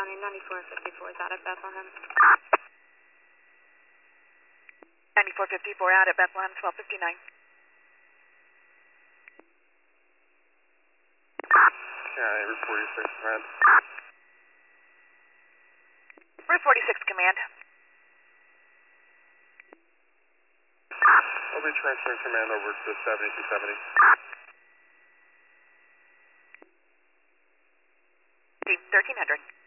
County, 9454 is out of Bethlehem. 9454 out at Bethlehem, 1259. County, Route 46, command. Route 46, command. I'll be transferring command over to 7270. 1300.